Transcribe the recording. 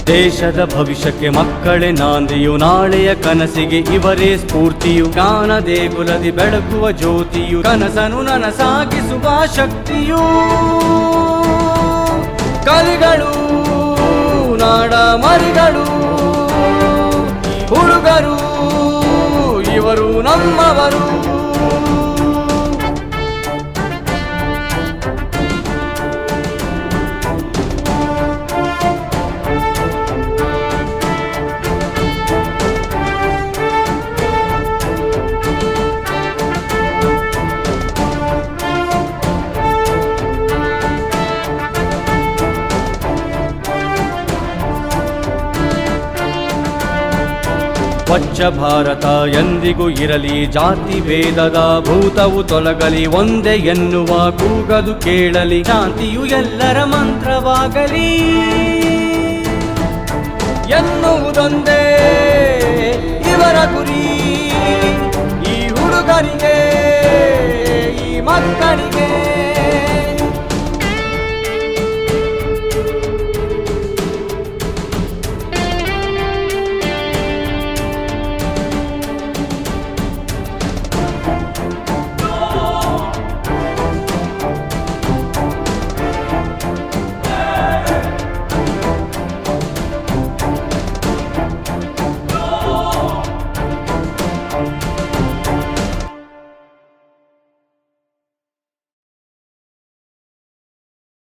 ದೇಶದ ಭವಿಷ್ಯಕ್ಕೆ ಮಕ್ಕಳೇ ನಾಂದಿಯು, ನಾಳೆಯ ಕನಸಿಗೆ ಇವರೇ ಸ್ಫೂರ್ತಿಯು. ಜ್ಞಾನ ದೇಗುಲದಿ ಬೆಳಗುವ ಜ್ಯೋತಿಯು, ಕನಸನು ನನಸಾಗಿಸುವ ಶಕ್ತಿಯು. ಕಲಿಗಳು ನಾಡ ಮರಿಗಳು, ಹುಡುಗರು ಇವರು ನಮ್ಮವರು. ಸ್ವಚ್ಛ ಭಾರತ ಎಂದಿಗೂ ಇರಲಿ, ಜಾತಿ ಭೇದದ ಭೂತವು ತೊಲಗಲಿ, ಒಂದೇ ಎನ್ನುವ ಕೂಗದು ಕೇಳಲಿ, ಶಾಂತಿಯು ಎಲ್ಲರ ಮಂತ್ರವಾಗಲಿ ಎನ್ನುವುದೊಂದೇ ಇವರ ಗುರಿ. ಈ ಹುಡುಗರಿಗೆ ಈ ಮಕ್ಕಳಿಗೆ